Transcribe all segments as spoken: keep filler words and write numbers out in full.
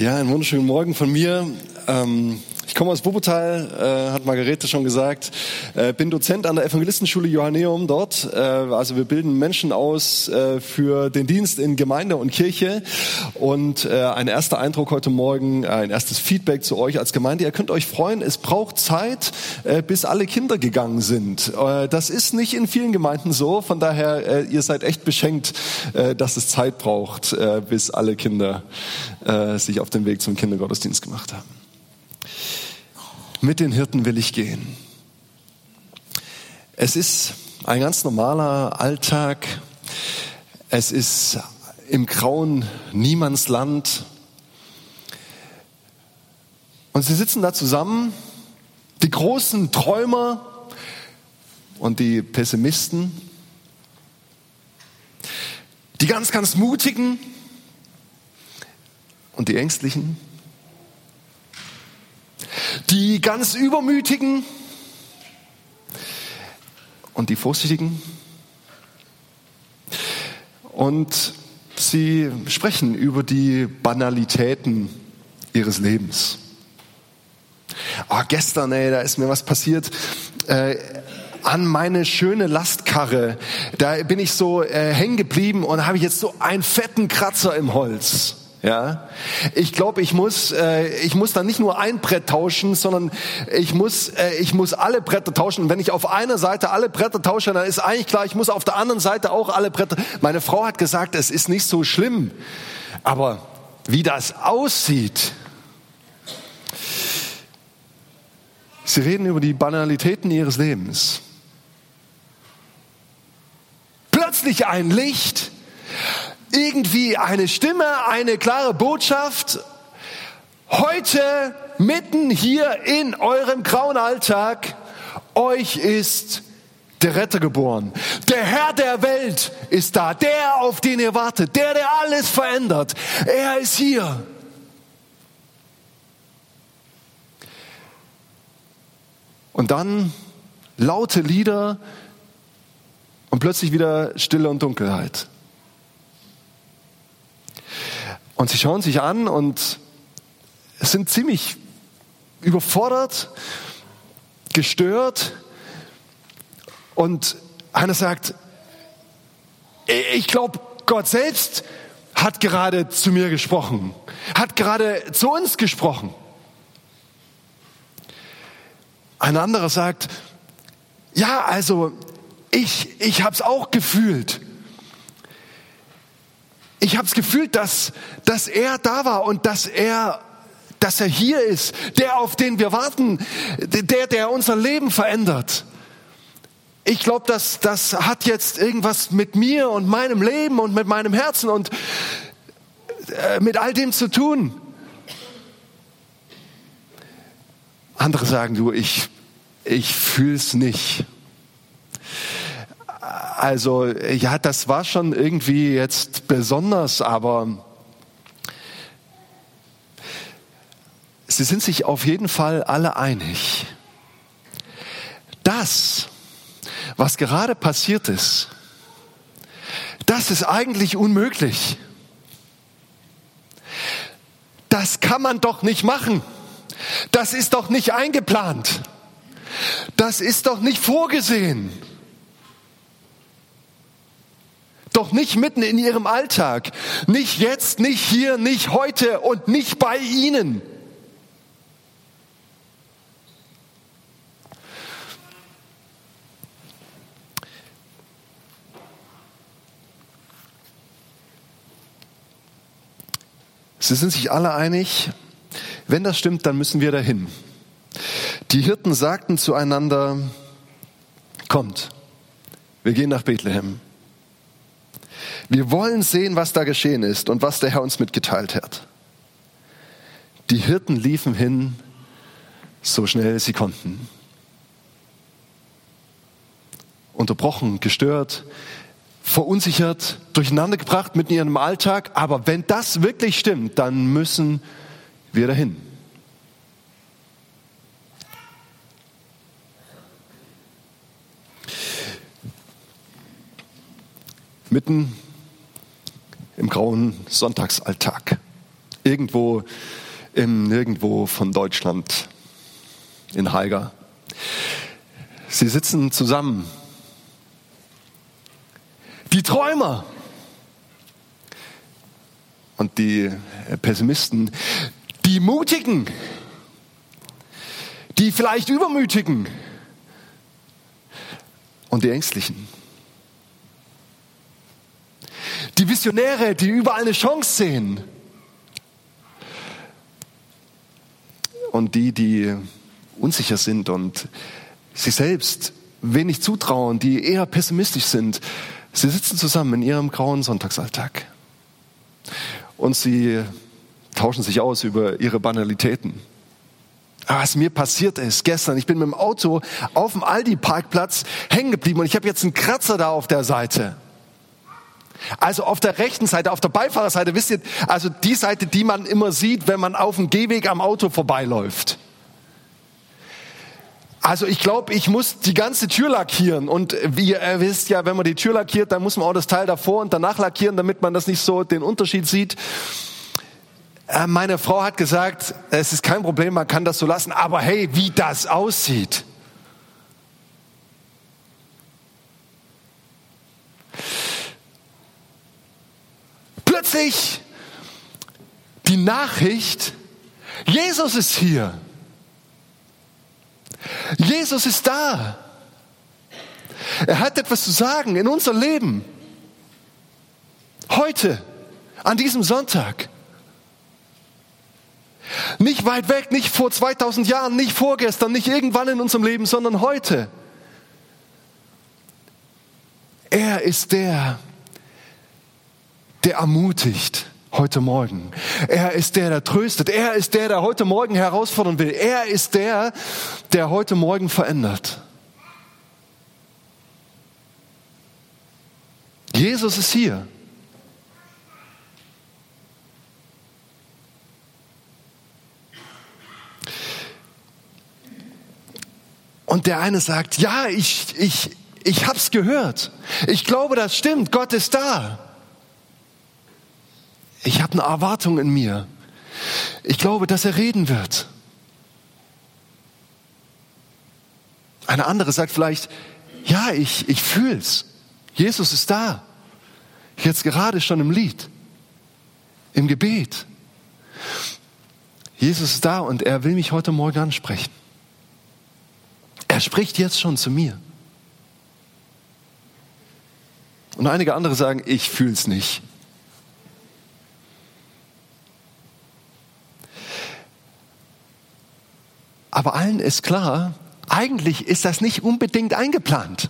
Ja, einen wunderschönen Morgen von mir. Ähm, ich komme aus Wuppertal, äh, hat Margarete schon gesagt. Äh, bin Dozent an der Evangelistenschule Johanneum dort. Äh, also wir bilden Menschen aus äh, für den Dienst in Gemeinde und Kirche. Und äh, ein erster Eindruck heute Morgen, äh, ein erstes Feedback zu euch als Gemeinde. Ihr könnt euch freuen, es braucht Zeit, äh, bis alle Kinder gegangen sind. Äh, das ist nicht in vielen Gemeinden so. Von daher, äh, ihr seid echt beschenkt, äh, dass es Zeit braucht, äh, bis alle Kinder äh, sich auf den Weg zum Kindergottesdienst gemacht haben. Mit den Hirten will ich gehen. Es ist ein ganz normaler Alltag. Es ist im grauen Niemandsland. Und sie sitzen da zusammen, die großen Träumer und die Pessimisten, die ganz, ganz Mutigen und die Ängstlichen, die ganz Übermütigen und die Vorsichtigen. Und sie sprechen über die Banalitäten ihres Lebens. Oh, gestern, ey, da ist mir was passiert. Äh, an meine schöne Lastkarre, da bin ich so äh, hängen geblieben und habe ich jetzt so einen fetten Kratzer im Holz. Ja, ich glaube, ich muss, äh, ich muss dann nicht nur ein Brett tauschen, sondern ich muss, äh, ich muss alle Bretter tauschen. Und wenn ich auf einer Seite alle Bretter tausche, dann ist eigentlich klar, ich muss auf der anderen Seite auch alle Bretter. Meine Frau hat gesagt, es ist nicht so schlimm, aber wie das aussieht. Sie reden über die Banalitäten ihres Lebens. Plötzlich ein Licht. Irgendwie eine Stimme, eine klare Botschaft. Heute, mitten hier in eurem grauen Alltag, euch ist der Retter geboren. Der Herr der Welt ist da. Der, auf den ihr wartet. Der, der alles verändert. Er ist hier. Und dann laute Lieder und plötzlich wieder Stille und Dunkelheit. Und sie schauen sich an und sind ziemlich überfordert, gestört. Und einer sagt, ich glaube, Gott selbst hat gerade zu mir gesprochen, hat gerade zu uns gesprochen. Ein anderer sagt, ja, also ich, ich habe es auch gefühlt. Ich habe es gefühlt, dass, dass er da war und dass er, dass er hier ist, der, auf den wir warten, der, der unser Leben verändert. Ich glaube, das, das hat jetzt irgendwas mit mir und meinem Leben und mit meinem Herzen und äh, mit all dem zu tun. Andere sagen, du, ich, ich fühl's nicht. Also, ja, das war schon irgendwie jetzt besonders, aber sie sind sich auf jeden Fall alle einig. Das, was gerade passiert ist, das ist eigentlich unmöglich. Das kann man doch nicht machen. Das ist doch nicht eingeplant. Das ist doch nicht vorgesehen. Doch nicht mitten in ihrem Alltag. Nicht jetzt, nicht hier, nicht heute und nicht bei ihnen. Sie sind sich alle einig, wenn das stimmt, dann müssen wir dahin. Die Hirten sagten zueinander, kommt, wir gehen nach Bethlehem. Wir wollen sehen, was da geschehen ist und was der Herr uns mitgeteilt hat. Die Hirten liefen hin, so schnell sie konnten. Unterbrochen, gestört, verunsichert, durcheinandergebracht mitten in ihrem Alltag. Aber wenn das wirklich stimmt, dann müssen wir dahin. Mitten im grauen Sonntagsalltag. irgendwo im Nirgendwo von Deutschland, in Haiger. Sie sitzen zusammen. Die Träumer und die Pessimisten, die Mutigen, die vielleicht Übermütigen und die Ängstlichen. Die Visionäre, die überall eine Chance sehen. Und die, die unsicher sind und sich selbst wenig zutrauen, die eher pessimistisch sind. Sie sitzen zusammen in ihrem grauen Sonntagsalltag. Und sie tauschen sich aus über ihre Banalitäten. Was mir passiert ist gestern, ich bin mit dem Auto auf dem Aldi-Parkplatz hängen geblieben und ich habe jetzt einen Kratzer da auf der Seite. Also auf der rechten Seite, auf der Beifahrerseite, wisst ihr, also die Seite, die man immer sieht, wenn man auf dem Gehweg am Auto vorbeiläuft. Also ich glaube, ich muss die ganze Tür lackieren und wie ihr wisst ja, wenn man die Tür lackiert, dann muss man auch das Teil davor und danach lackieren, damit man das nicht so den Unterschied sieht. Meine Frau hat gesagt, es ist kein Problem, man kann das so lassen, aber hey, wie das aussieht. Plötzlich die Nachricht, Jesus ist hier. Jesus ist da. Er hat etwas zu sagen in unser Leben. Heute, an diesem Sonntag. Nicht weit weg, nicht vor zweitausend Jahren, nicht vorgestern, nicht irgendwann in unserem Leben, sondern heute. Er ist der, der ermutigt heute Morgen. Er ist der, der tröstet. Er ist der, der heute Morgen herausfordern will. Er ist der, der heute Morgen verändert. Jesus ist hier. Und der eine sagt, ja, ich, ich, ich hab's gehört. Ich glaube, das stimmt. Gott ist da. Ich habe eine Erwartung in mir. Ich glaube, dass er reden wird. Eine andere sagt vielleicht, ja, ich, ich fühl's. Jesus ist da. Jetzt gerade schon im Lied. Im Gebet. Jesus ist da und er will mich heute Morgen ansprechen. Er spricht jetzt schon zu mir. Und einige andere sagen, ich fühl's nicht. Aber allen ist klar, eigentlich ist das nicht unbedingt eingeplant.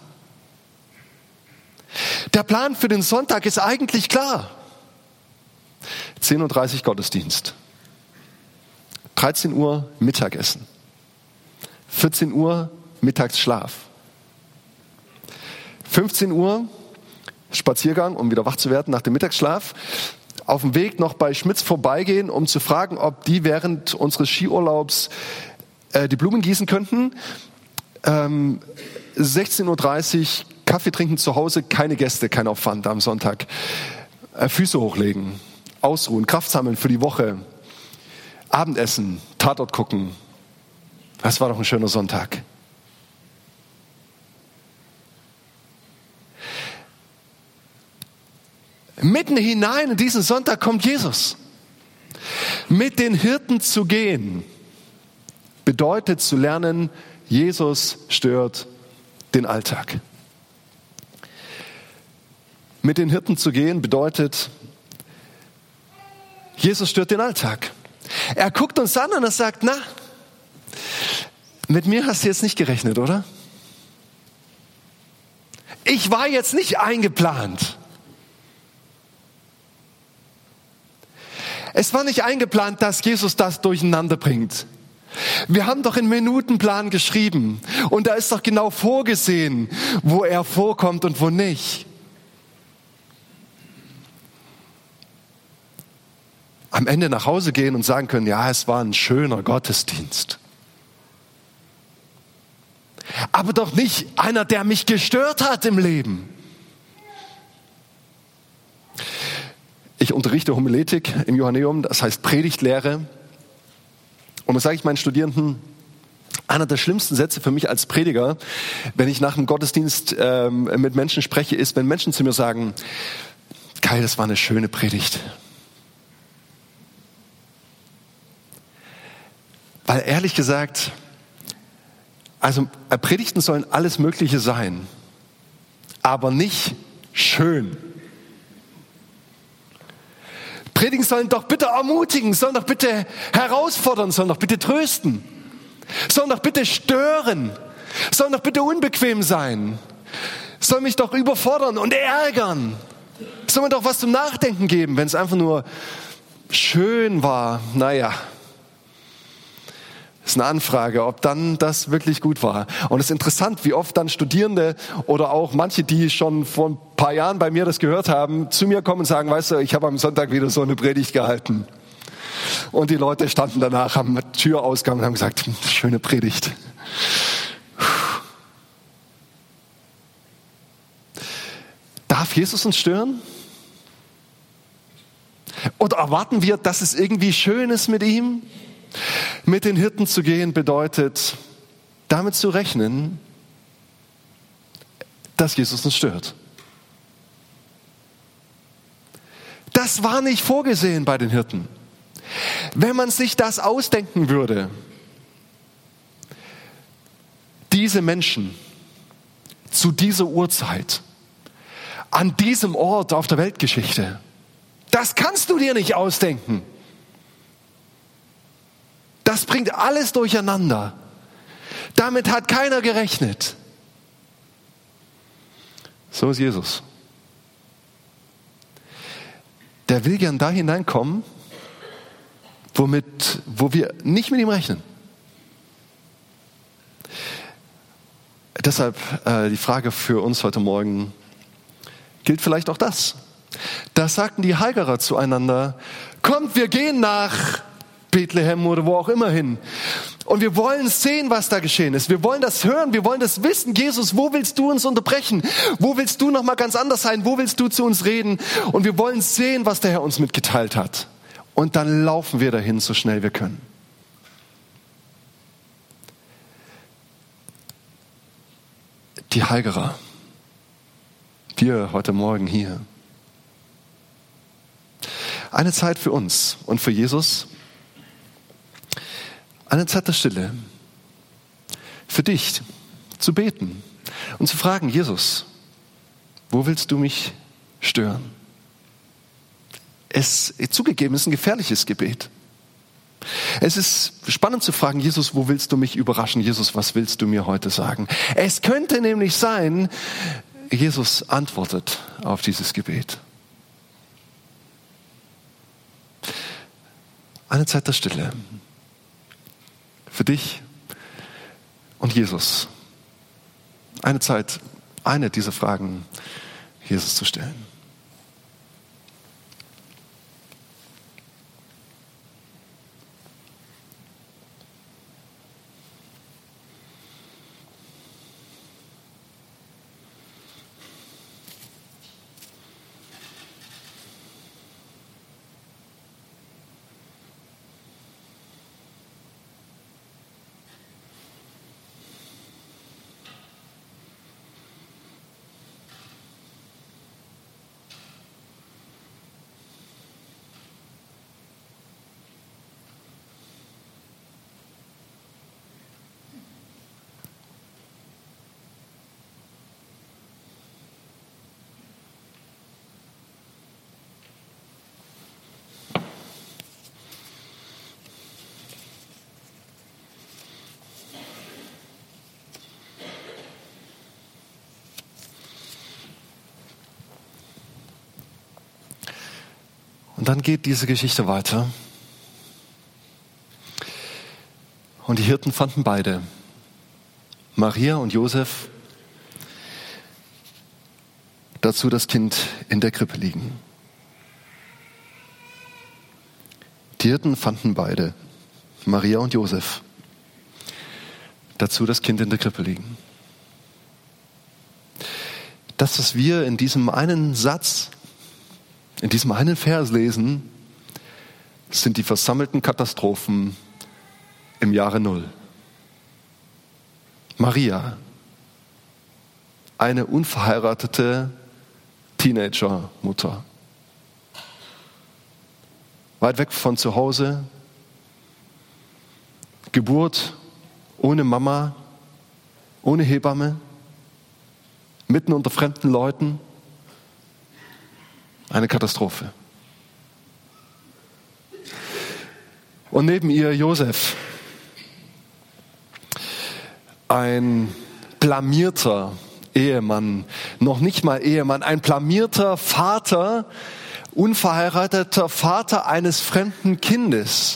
Der Plan für den Sonntag ist eigentlich klar. zehn Uhr dreißig Gottesdienst. dreizehn Uhr Mittagessen. vierzehn Uhr Mittagsschlaf. fünfzehn Uhr Spaziergang, um wieder wach zu werden nach dem Mittagsschlaf. Auf dem Weg noch bei Schmitz vorbeigehen, um zu fragen, ob die während unseres Skiurlaubs äh, die Blumen gießen könnten. Ähm, sechzehn Uhr dreißig Kaffee trinken zu Hause, keine Gäste, kein Aufwand am Sonntag. Äh, Füße hochlegen, ausruhen, Kraft sammeln für die Woche. Abendessen, Tatort gucken. Das war doch ein schöner Sonntag. Mitten hinein in diesen Sonntag kommt Jesus. Mit den Hirten zu gehen, bedeutet zu lernen, Jesus stört den Alltag. Mit den Hirten zu gehen bedeutet, Jesus stört den Alltag. Er guckt uns an und er sagt, na, mit mir hast du jetzt nicht gerechnet, oder? Ich war jetzt nicht eingeplant. Es war nicht eingeplant, dass Jesus das durcheinander bringt. Wir haben doch einen Minutenplan geschrieben und da ist doch genau vorgesehen, wo er vorkommt und wo nicht. Am Ende nach Hause gehen und sagen können, ja, es war ein schöner Gottesdienst. Aber doch nicht einer, der mich gestört hat im Leben. Ich unterrichte Homiletik im Johanneum, das heißt Predigtlehre. Und das sage ich meinen Studierenden, einer der schlimmsten Sätze für mich als Prediger, wenn ich nach dem Gottesdienst ähm, mit Menschen spreche, ist, wenn Menschen zu mir sagen, Kai, das war eine schöne Predigt. Weil ehrlich gesagt, also Predigten sollen alles Mögliche sein, aber nicht schön. Predigen sollen doch bitte ermutigen, sollen doch bitte herausfordern, sollen doch bitte trösten, sollen doch bitte stören, sollen doch bitte unbequem sein, sollen mich doch überfordern und ärgern, soll mir doch was zum Nachdenken geben, wenn es einfach nur schön war. Naja, ist eine Anfrage, ob dann das wirklich gut war. Und es ist interessant, wie oft dann Studierende oder auch manche, die schon vor ein paar Jahren bei mir das gehört haben, zu mir kommen und sagen, weißt du, ich habe am Sonntag wieder so eine Predigt gehalten. Und die Leute standen danach am Türausgang und haben gesagt, schöne Predigt. Darf Jesus uns stören? Oder erwarten wir, dass es irgendwie schön ist mit ihm? Mit den Hirten zu gehen bedeutet, damit zu rechnen, dass Jesus uns stört. Das war nicht vorgesehen bei den Hirten. Wenn man sich das ausdenken würde, diese Menschen zu dieser Uhrzeit, an diesem Ort auf der Weltgeschichte, das kannst du dir nicht ausdenken. Das bringt alles durcheinander. Damit hat keiner gerechnet. So ist Jesus. Der will gern da hineinkommen, womit, wo wir nicht mit ihm rechnen. Deshalb äh, die Frage für uns heute Morgen, gilt vielleicht auch das. Da sagten die Hagerer zueinander, kommt, wir gehen nach Bethlehem oder wo auch immer hin. Und wir wollen sehen, was da geschehen ist. Wir wollen das hören, wir wollen das wissen. Jesus, wo willst du uns unterbrechen? Wo willst du noch mal ganz anders sein? Wo willst du zu uns reden? Und wir wollen sehen, was der Herr uns mitgeteilt hat. Und dann laufen wir dahin, so schnell wir können. Die Hagerer, wir heute Morgen hier. Eine Zeit für uns und für Jesus. Eine Zeit der Stille, für dich zu beten und zu fragen, Jesus, wo willst du mich stören? Es zugegeben ist ein gefährliches Gebet. Es ist spannend zu fragen, Jesus, wo willst du mich überraschen? Jesus, was willst du mir heute sagen? Es könnte nämlich sein, Jesus antwortet auf dieses Gebet. Eine Zeit der Stille. Für dich und Jesus. Eine Zeit, eine dieser Fragen Jesus zu stellen. Und dann geht diese Geschichte weiter. Und die Hirten fanden beide, Maria und Josef, dazu das Kind in der Krippe liegen. Die Hirten fanden beide, Maria und Josef, dazu das Kind in der Krippe liegen. Das, was wir in diesem einen Satz in diesem einen Vers lesen, sind die versammelten Katastrophen im Jahre Null. Maria, eine unverheiratete Teenager-Mutter, weit weg von zu Hause, Geburt ohne Mama, ohne Hebamme, mitten unter fremden Leuten, eine Katastrophe. Und neben ihr Josef, ein blamierter Ehemann, noch nicht mal Ehemann, ein blamierter Vater, unverheirateter Vater eines fremden Kindes.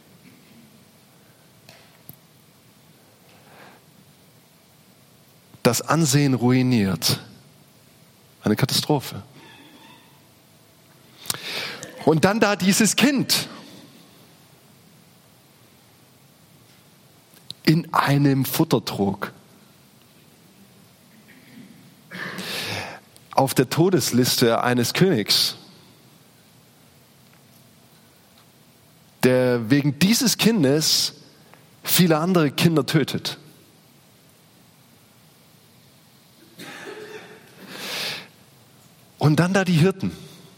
Das Ansehen ruiniert. Eine Katastrophe. Und dann da dieses Kind. In einem Futtertrog. Auf der Todesliste eines Königs, der wegen dieses Kindes viele andere Kinder tötet. Und dann da die Hirten.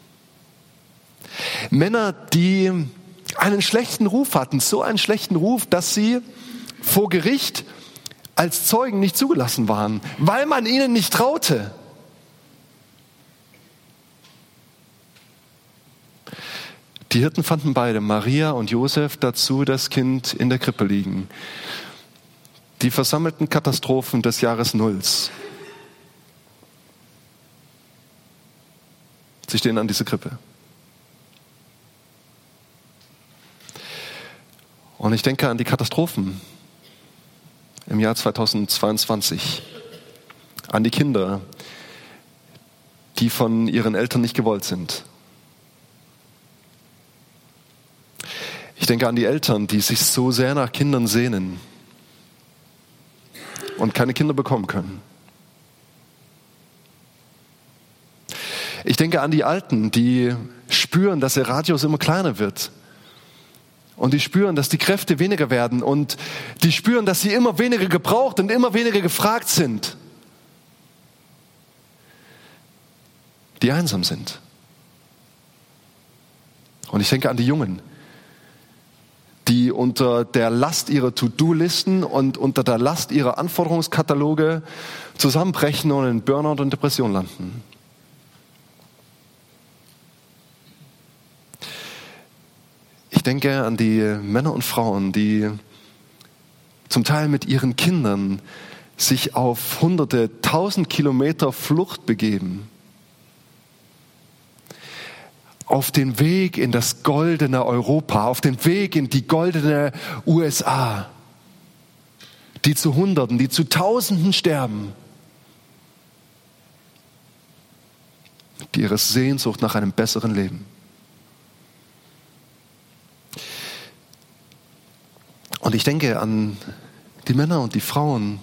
Männer, die einen schlechten Ruf hatten, so einen schlechten Ruf, dass sie vor Gericht als Zeugen nicht zugelassen waren, weil man ihnen nicht traute. Die Hirten fanden beide, Maria und Josef, dazu das Kind in der Krippe liegen. Die versammelten Katastrophen des Jahres Nulls. Sie stehen an dieser Krippe. Und ich denke an die Katastrophen im Jahr zweitausendzweiundzwanzig. An die Kinder, die von ihren Eltern nicht gewollt sind. Ich denke an die Eltern, die sich so sehr nach Kindern sehnen und keine Kinder bekommen können. Ich denke an die Alten, die spüren, dass der Radius immer kleiner wird. Und die spüren, dass die Kräfte weniger werden. Und die spüren, dass sie immer weniger gebraucht und immer weniger gefragt sind. Die einsam sind. Und ich denke an die Jungen, die unter der Last ihrer To-Do-Listen und unter der Last ihrer Anforderungskataloge zusammenbrechen und in Burnout und Depression landen. Ich denke an die Männer und Frauen, die zum Teil mit ihren Kindern sich auf hunderte, tausend Kilometer Flucht begeben. Auf den Weg in das goldene Europa, auf den Weg in die goldene U S A, die zu Hunderten, die zu Tausenden sterben, die ihre Sehnsucht nach einem besseren Leben. Und ich denke an die Männer und die Frauen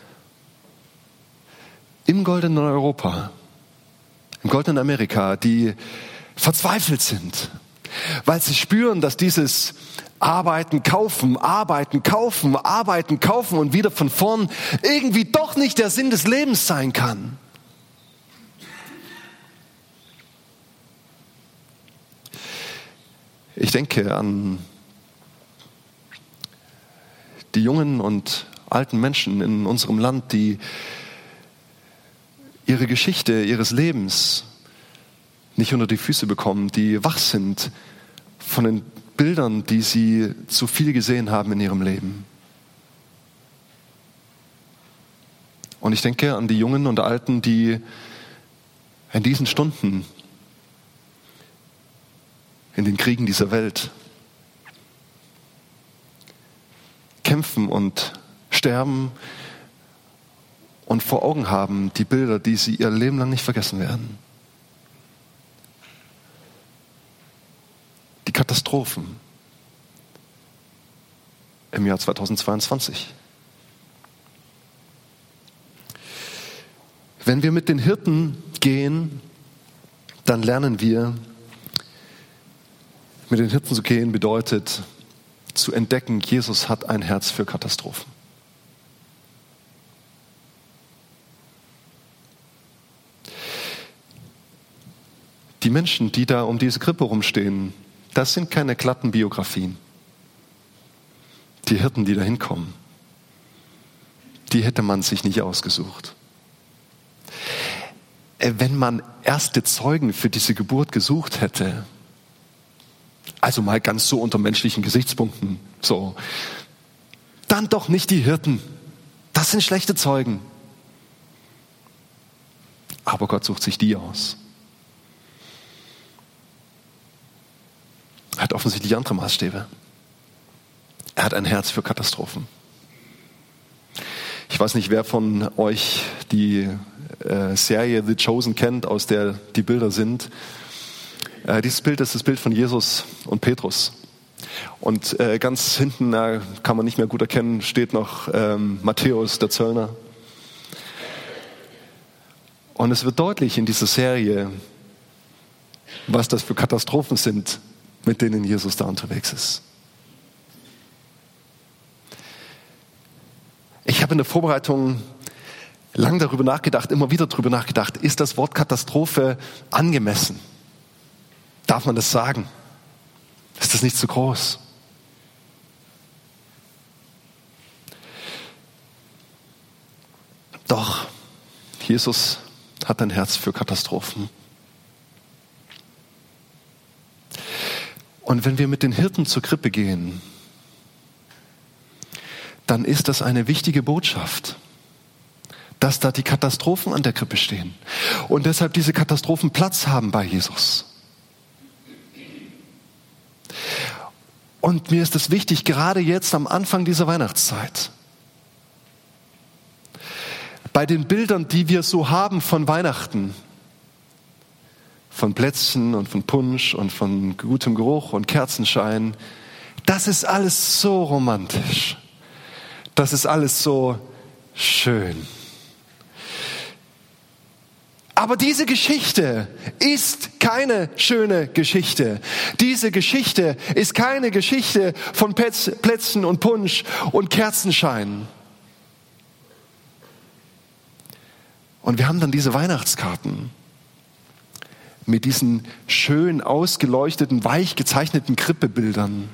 im goldenen Europa, im goldenen Amerika, die verzweifelt sind, weil sie spüren, dass dieses Arbeiten, Kaufen, Arbeiten, Kaufen, Arbeiten, Kaufen und wieder von vorn irgendwie doch nicht der Sinn des Lebens sein kann. Ich denke an die jungen und alten Menschen in unserem Land, die ihre Geschichte ihres Lebens nicht unter die Füße bekommen, die wach sind von den Bildern, die sie zu viel gesehen haben in ihrem Leben. Und ich denke an die Jungen und Alten, die in diesen Stunden in den Kriegen dieser Welt kämpfen und sterben und vor Augen haben die Bilder, die sie ihr Leben lang nicht vergessen werden. Die Katastrophen im Jahr zweitausendzweiundzwanzig. Wenn wir mit den Hirten gehen, dann lernen wir, Mit den Hirten zu gehen bedeutet zu entdecken, Jesus hat ein Herz für Katastrophen. Die Menschen, die da um diese Krippe rumstehen, das sind keine glatten Biografien. Die Hirten, die da hinkommen, die hätte man sich nicht ausgesucht. Wenn man erste Zeugen für diese Geburt gesucht hätte, also mal ganz so unter menschlichen Gesichtspunkten, so, dann doch nicht die Hirten. Das sind schlechte Zeugen. Aber Gott sucht sich die aus. Er hat offensichtlich andere Maßstäbe. Er hat ein Herz für Katastrophen. Ich weiß nicht, wer von euch die äh, Serie The Chosen kennt, aus der die Bilder sind. Äh, dieses Bild ist das Bild von Jesus und Petrus. Und äh, ganz hinten, äh, kann man nicht mehr gut erkennen, steht noch ähm, Matthäus, der Zöllner. Und es wird deutlich in dieser Serie, was das für Katastrophen sind, mit denen Jesus da unterwegs ist. Ich habe in der Vorbereitung lang darüber nachgedacht, immer wieder darüber nachgedacht, ist das Wort Katastrophe angemessen? Darf man das sagen? Ist das nicht zu groß? Doch, Jesus hat ein Herz für Katastrophen. Und wenn wir mit den Hirten zur Krippe gehen, dann ist das eine wichtige Botschaft, dass da die Katastrophen an der Krippe stehen und deshalb diese Katastrophen Platz haben bei Jesus. Und mir ist es wichtig, gerade jetzt am Anfang dieser Weihnachtszeit, bei den Bildern, die wir so haben von Weihnachten, von Plätzchen und von Punsch und von gutem Geruch und Kerzenschein, das ist alles so romantisch. Das ist alles so schön. Aber diese Geschichte ist keine schöne Geschichte. Diese Geschichte ist keine Geschichte von Plätzchen und Punsch und Kerzenschein. Und wir haben dann diese Weihnachtskarten mit diesen schön ausgeleuchteten, weich gezeichneten Krippebildern.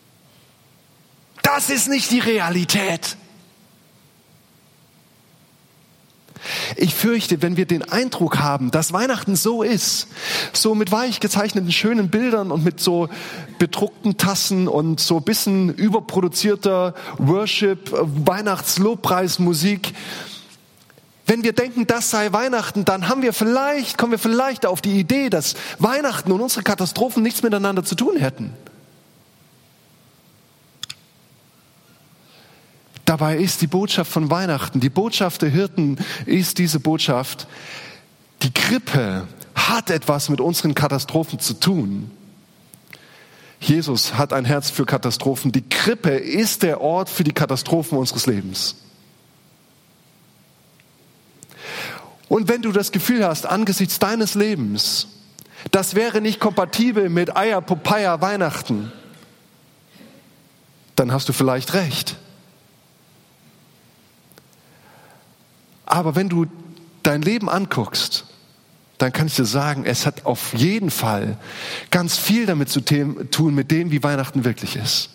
Das ist nicht die Realität. Ich fürchte, wenn wir den Eindruck haben, dass Weihnachten so ist, so mit weich gezeichneten schönen Bildern und mit so bedruckten Tassen und so ein bisschen überproduzierter Worship, Weihnachtslobpreismusik, wenn wir denken, das sei Weihnachten, dann haben wir vielleicht, kommen wir vielleicht auf die Idee, dass Weihnachten und unsere Katastrophen nichts miteinander zu tun hätten. Dabei ist die Botschaft von Weihnachten, die Botschaft der Hirten ist diese Botschaft, die Krippe hat etwas mit unseren Katastrophen zu tun. Jesus hat ein Herz für Katastrophen. Die Krippe ist der Ort für die Katastrophen unseres Lebens. Und wenn du das Gefühl hast, angesichts deines Lebens, das wäre nicht kompatibel mit Eier, Popeye, Weihnachten, dann hast du vielleicht recht. Aber wenn du dein Leben anguckst, dann kann ich dir sagen, es hat auf jeden Fall ganz viel damit zu tun, mit dem, wie Weihnachten wirklich ist.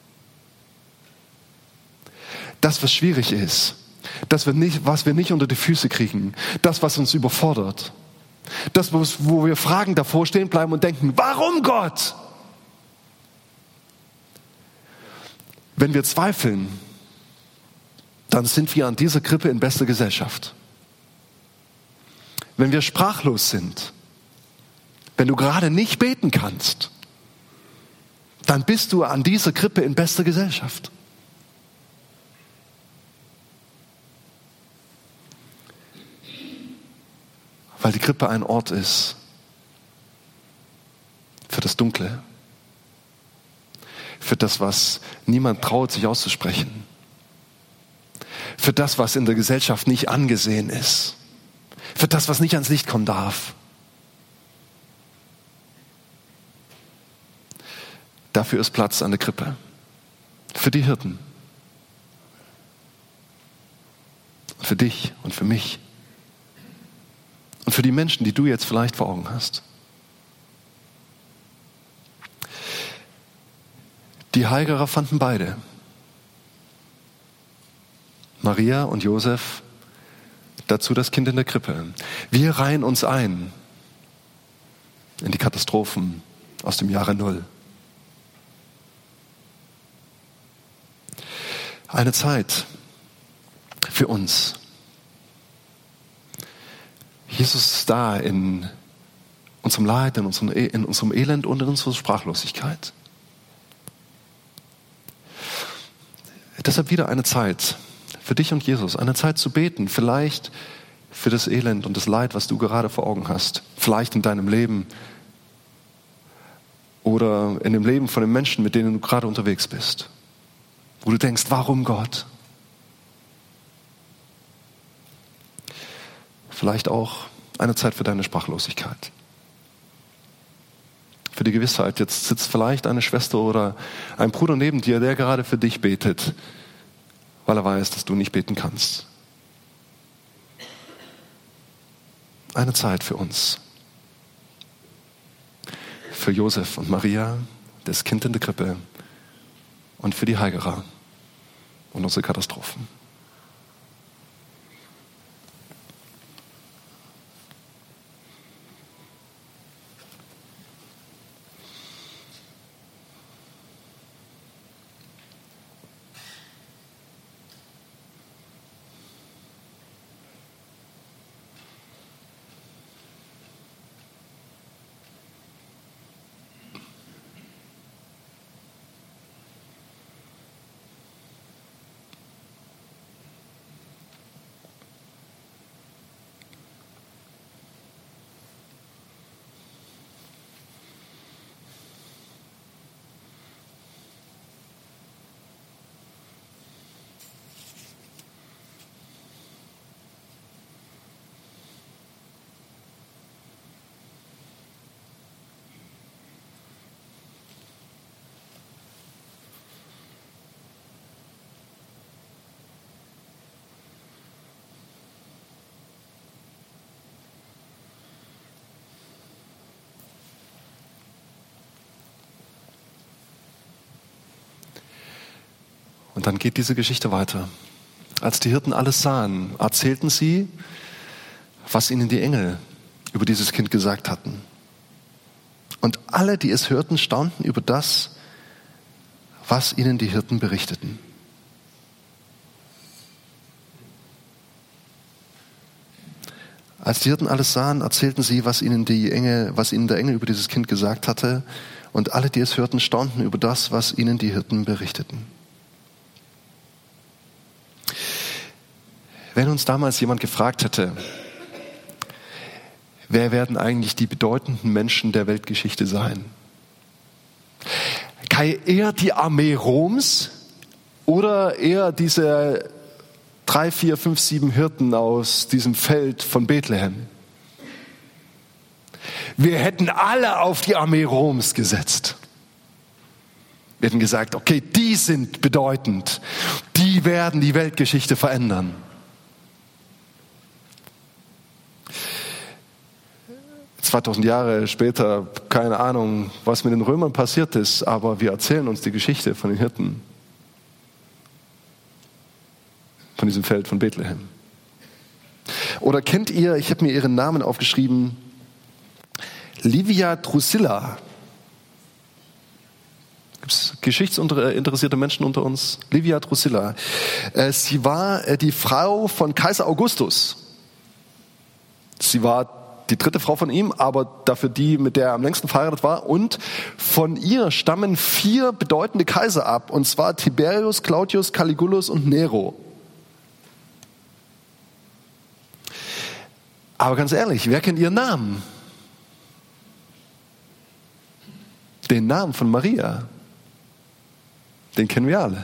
Das, was schwierig ist, das, was wir nicht unter die Füße kriegen, das, was uns überfordert, das, wo wir Fragen davor stehen bleiben und denken, warum Gott? Wenn wir zweifeln, dann sind wir an dieser Krippe in bester Gesellschaft. Wenn wir sprachlos sind, wenn du gerade nicht beten kannst, dann bist du an dieser Krippe in bester Gesellschaft. Weil die Krippe ein Ort ist für das Dunkle, für das, was niemand traut, sich auszusprechen, für das, was in der Gesellschaft nicht angesehen ist, für das, was nicht ans Licht kommen darf. Dafür ist Platz an der Krippe. Für die Hirten. Für dich und für mich. Und für die Menschen, die du jetzt vielleicht vor Augen hast. Die Heigerer fanden beide. Maria und Josef, dazu das Kind in der Krippe. Wir reihen uns ein in die Katastrophen aus dem Jahre Null. Eine Zeit für uns. Jesus ist da in unserem Leid, in unserem, in unserem Elend und in unserer Sprachlosigkeit. Deshalb wieder eine Zeit für dich und Jesus, eine Zeit zu beten, vielleicht für das Elend und das Leid, was du gerade vor Augen hast, vielleicht in deinem Leben oder in dem Leben von den Menschen, mit denen du gerade unterwegs bist, wo du denkst, warum Gott? Vielleicht auch eine Zeit für deine Sprachlosigkeit. Für die Gewissheit, jetzt sitzt vielleicht eine Schwester oder ein Bruder neben dir, der gerade für dich betet, weil er weiß, dass du nicht beten kannst. Eine Zeit für uns. Für Josef und Maria, das Kind in der Krippe und für die Heigerer und unsere Katastrophen. Und dann geht diese Geschichte weiter. Als die Hirten alles sahen, erzählten sie, was ihnen die Engel über dieses Kind gesagt hatten. Und alle, die es hörten, staunten über das, was ihnen die Hirten berichteten. Als die Hirten alles sahen, erzählten sie, was ihnen die Engel, was ihnen der Engel über dieses Kind gesagt hatte. Und alle, die es hörten, staunten über das, was ihnen die Hirten berichteten. Wenn uns damals jemand gefragt hätte, wer werden eigentlich die bedeutenden Menschen der Weltgeschichte sein? Kai, eher die Armee Roms oder eher diese drei, vier, fünf, sieben Hirten aus diesem Feld von Bethlehem? Wir hätten alle auf die Armee Roms gesetzt. Wir hätten gesagt, okay, die sind bedeutend. Die werden die Weltgeschichte verändern. zweitausend Jahre später, keine Ahnung, was mit den Römern passiert ist, aber wir erzählen uns die Geschichte von den Hirten. Von diesem Feld von Bethlehem. Oder kennt ihr, ich habe mir ihren Namen aufgeschrieben, Livia Drusilla. Gibt es geschichtsinteressierte Menschen unter uns? Livia Drusilla. Sie war die Frau von Kaiser Augustus. Sie war die dritte Frau von ihm, aber dafür die, mit der er am längsten verheiratet war. Und von ihr stammen vier bedeutende Kaiser ab, und zwar Tiberius, Claudius, Caligulus und Nero. Aber ganz ehrlich, wer kennt ihren Namen? Den Namen von Maria. Den kennen wir alle.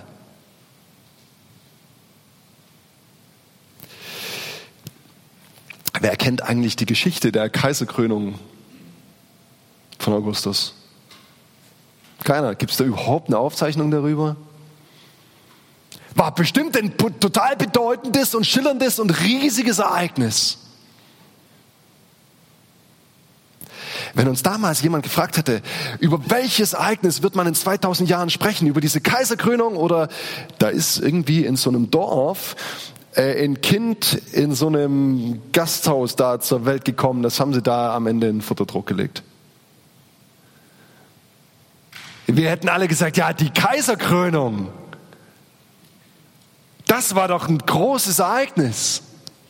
Wer kennt eigentlich die Geschichte der Kaiserkrönung von Augustus? Keiner. Gibt es da überhaupt eine Aufzeichnung darüber? War bestimmt ein total bedeutendes und schillerndes und riesiges Ereignis. Wenn uns damals jemand gefragt hätte, über welches Ereignis wird man in zweitausend Jahren sprechen? Über diese Kaiserkrönung oder da ist irgendwie in so einem Dorf äh, ein Kind in so einem Gasthaus da zur Welt gekommen. Das haben sie da am Ende in den Futterdruck gelegt. Wir hätten alle gesagt, ja, die Kaiserkrönung. Das war doch ein großes Ereignis.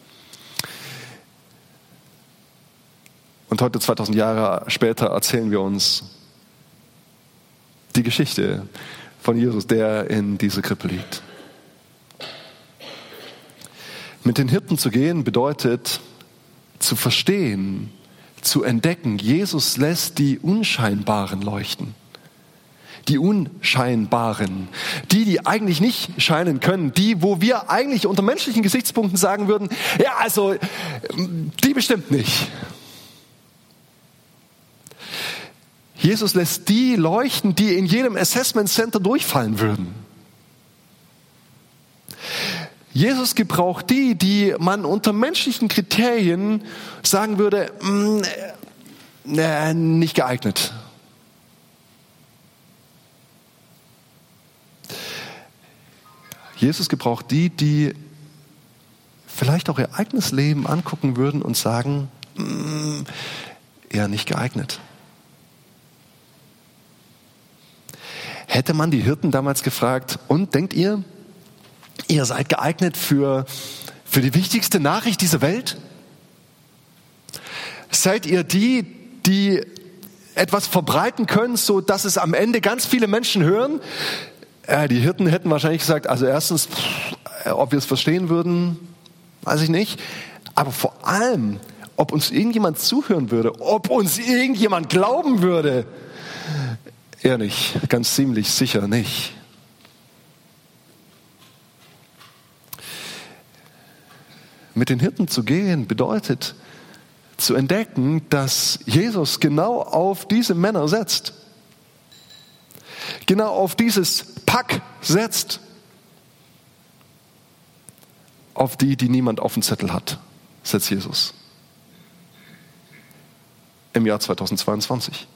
Und heute, zweitausend Jahre später, erzählen wir uns die Geschichte von Jesus, der in dieser Krippe liegt. Mit den Hirten zu gehen bedeutet zu verstehen, zu entdecken. Jesus lässt die Unscheinbaren leuchten. Die Unscheinbaren, die, die eigentlich nicht scheinen können, die, wo wir eigentlich unter menschlichen Gesichtspunkten sagen würden, ja, also, die bestimmt nicht. Jesus lässt die leuchten, die in jedem Assessment Center durchfallen würden. Jesus gebraucht die, die man unter menschlichen Kriterien sagen würde, mh, nicht geeignet. Jesus gebraucht die, die vielleicht auch ihr eigenes Leben angucken würden und sagen, mh, eher nicht geeignet. Hätte man die Hirten damals gefragt, und denkt ihr, ihr seid geeignet für, für die wichtigste Nachricht dieser Welt? Seid ihr die, die etwas verbreiten können, so dass es am Ende ganz viele Menschen hören? Äh, die Hirten hätten wahrscheinlich gesagt, also erstens, pff, ob wir es verstehen würden, weiß ich nicht. Aber vor allem, ob uns irgendjemand zuhören würde, ob uns irgendjemand glauben würde, eher nicht, ganz ziemlich sicher nicht. Mit den Hirten zu gehen bedeutet zu entdecken, dass Jesus genau auf diese Männer setzt. Genau auf dieses Pack setzt. Auf die, die niemand auf dem Zettel hat, setzt Jesus. Im Jahr zweitausendzweiundzwanzig.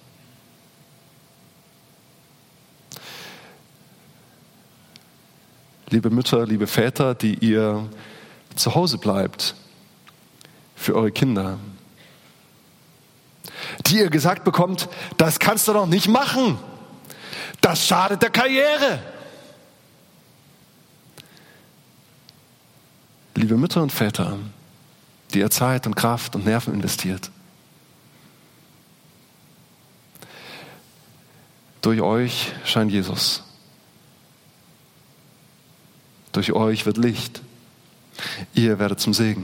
Liebe Mütter, liebe Väter, die ihr zu Hause bleibt für eure Kinder, die ihr gesagt bekommt, das kannst du doch nicht machen, das schadet der Karriere. Liebe Mütter und Väter, die ihr Zeit und Kraft und Nerven investiert, durch euch scheint Jesus. Durch euch wird Licht. Ihr werdet zum Segen.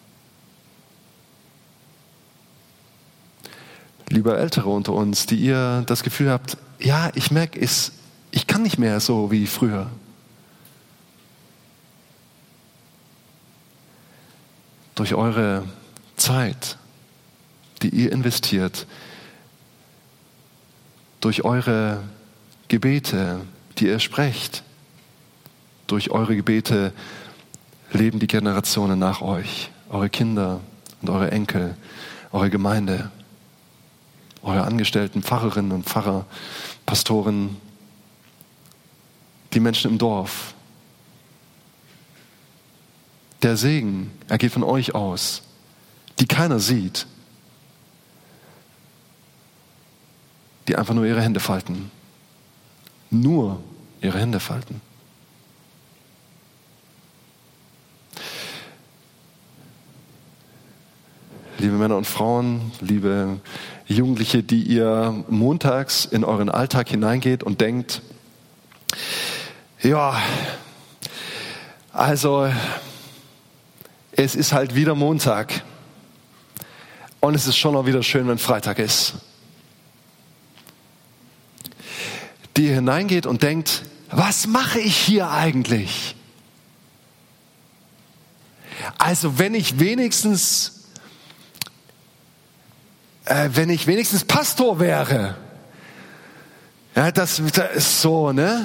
Liebe Ältere unter uns, die ihr das Gefühl habt, ja, ich merke es, ich kann nicht mehr so wie früher. Durch eure Zeit, die ihr investiert, durch eure Gebete, die ihr sprecht, durch eure Gebete leben die Generationen nach euch, eure Kinder und eure Enkel, eure Gemeinde, eure Angestellten, Pfarrerinnen und Pfarrer, Pastoren, die Menschen im Dorf. Der Segen, er geht von euch aus, die keiner sieht, die einfach nur ihre Hände falten. Nur ihre Hände falten. Liebe Männer und Frauen, liebe Jugendliche, die ihr montags in euren Alltag hineingeht und denkt, ja, also es ist halt wieder Montag und es ist schon auch wieder schön, wenn Freitag ist. Die ihr hineingeht und denkt, was mache ich hier eigentlich? Also wenn ich wenigstens Äh, wenn ich wenigstens Pastor wäre, Ja, das, das ist so, ne?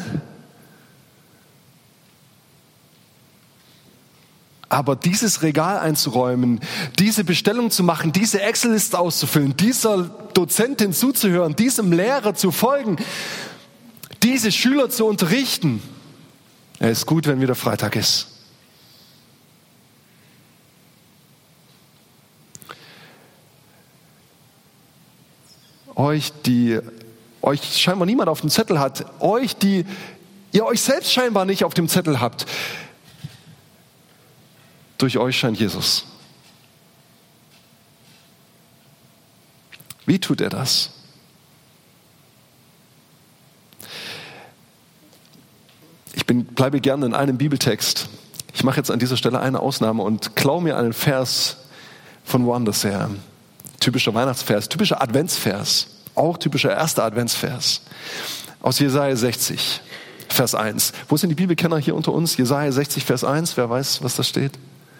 Aber dieses Regal einzuräumen, diese Bestellung zu machen, diese Excel-Liste auszufüllen, dieser Dozentin zuzuhören, diesem Lehrer zu folgen, diese Schüler zu unterrichten, es ist gut, wenn wieder Freitag ist. Euch, die euch scheinbar niemand auf dem Zettel hat, euch, die ihr euch selbst scheinbar nicht auf dem Zettel habt, durch euch scheint Jesus. Wie tut er das? Ich bin, bleibe gerne in einem Bibeltext. Ich mache jetzt an dieser Stelle eine Ausnahme und klaue mir einen Vers von woanders her. Typischer Weihnachtsvers, typischer Adventsvers, auch typischer erster Adventsvers. Aus Jesaja sechzig, Vers eins. Wo sind die Bibelkenner hier unter uns? Jesaja sechzig, Vers eins. Wer weiß, was da steht?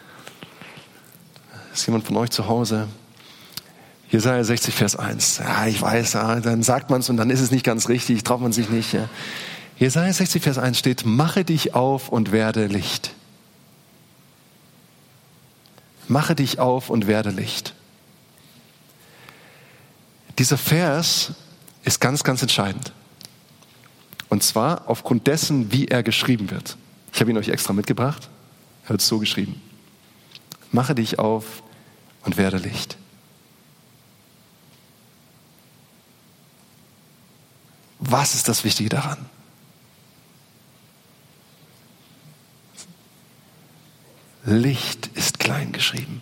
Ist jemand von euch zu Hause? Jesaja sechzig, Vers eins. Ja, ich weiß, ja, dann sagt man es und dann ist es nicht ganz richtig, traut man sich nicht. Ja. Jesaja sechzig, Vers eins steht, mache dich auf und werde Licht. Mache dich auf und werde Licht. Dieser Vers ist ganz, ganz entscheidend. Und zwar aufgrund dessen, wie er geschrieben wird. Ich habe ihn euch extra mitgebracht. Er wird so geschrieben. Mache dich auf und werde Licht. Was ist das Wichtige daran? Licht ist klein geschrieben.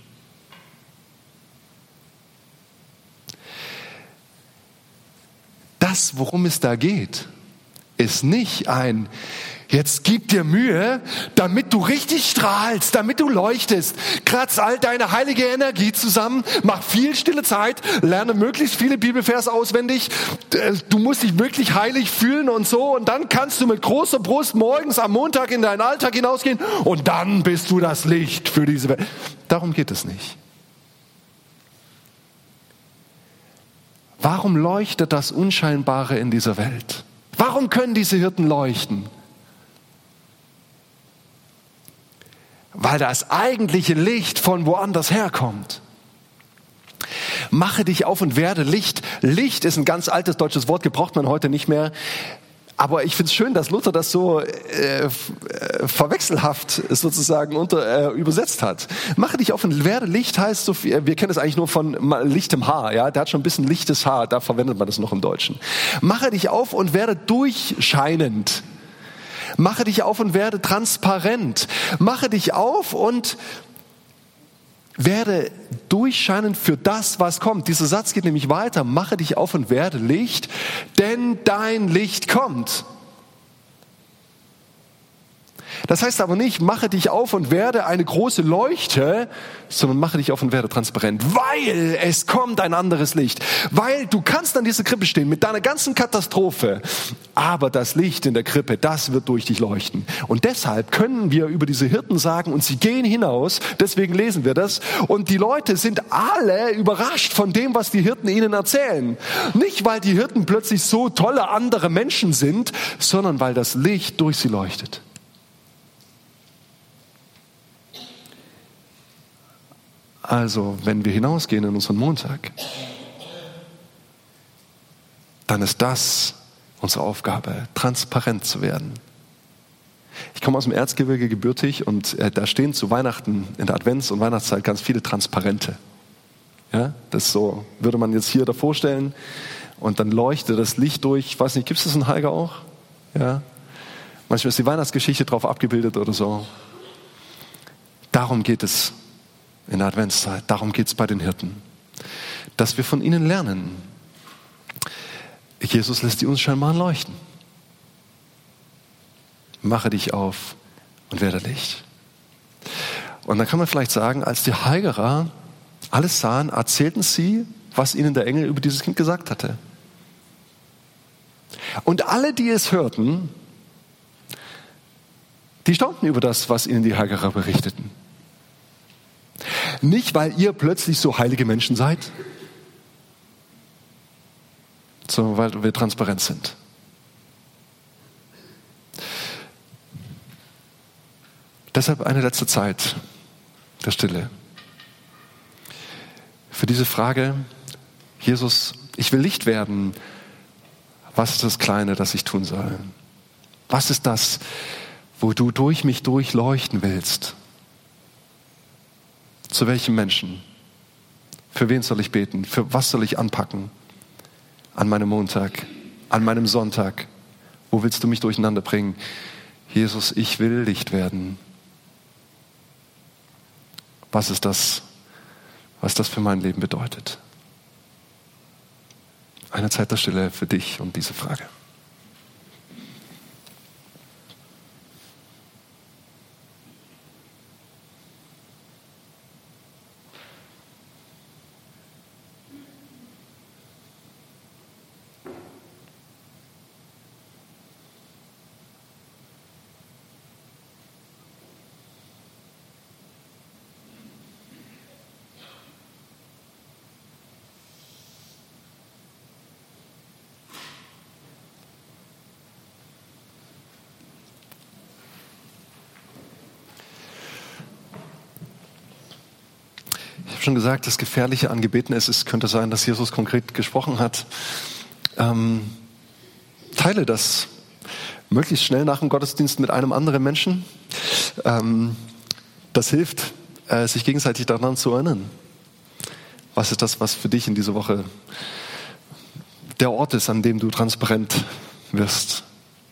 Das, worum es da geht, ist nicht ein, jetzt gib dir Mühe, damit du richtig strahlst, damit du leuchtest. Kratz all deine heilige Energie zusammen, mach viel stille Zeit, lerne möglichst viele Bibelverse auswendig. Du musst dich wirklich heilig fühlen und so. Und dann kannst du mit großer Brust morgens am Montag in deinen Alltag hinausgehen und dann bist du das Licht für diese Welt. Darum geht es nicht. Warum leuchtet das Unscheinbare in dieser Welt? Warum können diese Hirten leuchten? Weil das eigentliche Licht von woanders herkommt. Mache dich auf und werde Licht. Licht ist ein ganz altes deutsches Wort, gebraucht man heute nicht mehr. Aber ich finde es schön, dass Luther das so äh, verwechselhaft sozusagen unter, äh, übersetzt hat. Mache dich auf und werde Licht heißt, so viel, wir kennen das eigentlich nur von lichtem Haar. Ja, der hat schon ein bisschen lichtes Haar, da verwendet man das noch im Deutschen. Mache dich auf und werde durchscheinend. Mache dich auf und werde transparent. Mache dich auf und werde durchscheinend für das, was kommt. Dieser Satz geht nämlich weiter. Mache dich auf und werde Licht, denn dein Licht kommt. Das heißt aber nicht, mache dich auf und werde eine große Leuchte, sondern mache dich auf und werde transparent, weil es kommt ein anderes Licht. Weil du kannst an dieser Krippe stehen mit deiner ganzen Katastrophe, aber das Licht in der Krippe, das wird durch dich leuchten. Und deshalb können wir über diese Hirten sagen, und sie gehen hinaus, deswegen lesen wir das, und die Leute sind alle überrascht von dem, was die Hirten ihnen erzählen. Nicht, weil die Hirten plötzlich so tolle andere Menschen sind, sondern weil das Licht durch sie leuchtet. Also, wenn wir hinausgehen in unseren Montag, dann ist das unsere Aufgabe, transparent zu werden. Ich komme aus dem Erzgebirge gebürtig und äh, da stehen zu Weihnachten, in der Advents- und Weihnachtszeit ganz viele Transparente. Ja, das so, würde man jetzt hier davor stellen und dann leuchtet das Licht durch. Ich weiß nicht, gibt es das in Haiger auch? Ja. Manchmal ist die Weihnachtsgeschichte drauf abgebildet oder so. Darum geht es in der Adventszeit. Darum geht es bei den Hirten. Dass wir von ihnen lernen. Jesus lässt die unscheinbaren leuchten. Mache dich auf und werde Licht. Und dann kann man vielleicht sagen, als die Haigerer alles sahen, erzählten sie, was ihnen der Engel über dieses Kind gesagt hatte. Und alle, die es hörten, die staunten über das, was ihnen die Haigerer berichteten. Nicht, weil ihr plötzlich so heilige Menschen seid, sondern weil wir transparent sind. Deshalb eine letzte Zeit der Stille. Für diese Frage, Jesus, ich will Licht werden. Was ist das Kleine, das ich tun soll? Was ist das, wo du durch mich durchleuchten willst? Zu welchem Menschen? Für wen soll ich beten? Für was soll ich anpacken? An meinem Montag, an meinem Sonntag. Wo willst du mich durcheinander bringen? Jesus, ich will Licht werden. Was ist das, was das für mein Leben bedeutet? Eine Zeit der Stille für dich und diese Frage. Ich habe schon gesagt, das Gefährliche an Gebeten ist, es könnte sein, dass Jesus konkret gesprochen hat. Ähm, teile das möglichst schnell nach dem Gottesdienst mit einem anderen Menschen. Ähm, das hilft, äh, sich gegenseitig daran zu erinnern. Was ist das, was für dich in dieser Woche der Ort ist, an dem du transparent wirst?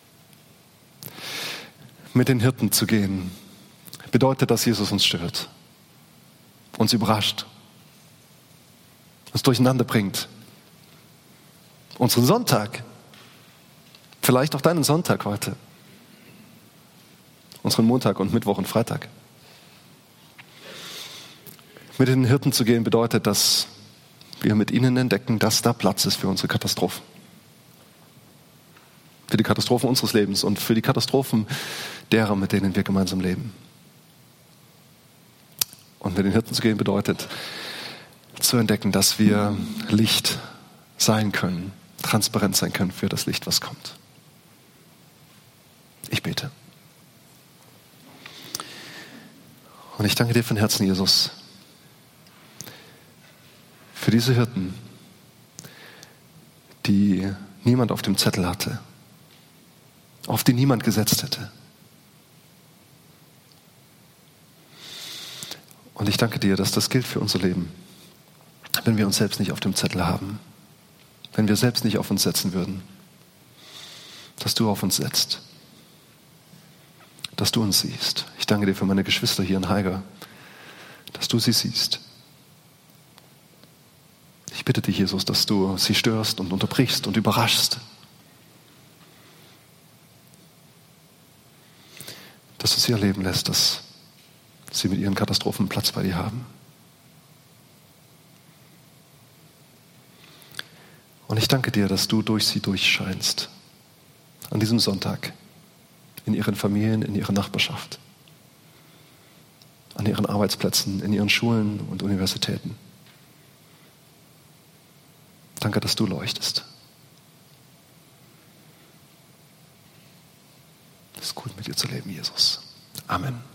Mit den Hirten zu gehen, bedeutet, dass Jesus uns stört. Uns überrascht, uns durcheinander bringt. Unseren Sonntag, vielleicht auch deinen Sonntag heute, unseren Montag und Mittwoch und Freitag. Mit den Hirten zu gehen bedeutet, dass wir mit ihnen entdecken, dass da Platz ist für unsere Katastrophen. Für die Katastrophen unseres Lebens und für die Katastrophen derer, mit denen wir gemeinsam leben. Und mit den Hirten zu gehen bedeutet, zu entdecken, dass wir Licht sein können, transparent sein können für das Licht, was kommt. Ich bete. Und ich danke dir von Herzen, Jesus, für diese Hirten, die niemand auf dem Zettel hatte, auf die niemand gesetzt hätte. Und ich danke dir, dass das gilt für unser Leben. Wenn wir uns selbst nicht auf dem Zettel haben, wenn wir selbst nicht auf uns setzen würden, dass du auf uns setzt, dass du uns siehst. Ich danke dir für meine Geschwister hier in Haiger, dass du sie siehst. Ich bitte dich, Jesus, dass du sie störst und unterbrichst und überraschst. Dass du sie erleben lässt, dass sie mit ihren Katastrophen Platz bei dir haben. Und ich danke dir, dass du durch sie durchscheinst. An diesem Sonntag. In ihren Familien, in ihrer Nachbarschaft. An ihren Arbeitsplätzen, in ihren Schulen und Universitäten. Danke, dass du leuchtest. Es ist gut, mit dir zu leben, Jesus. Amen.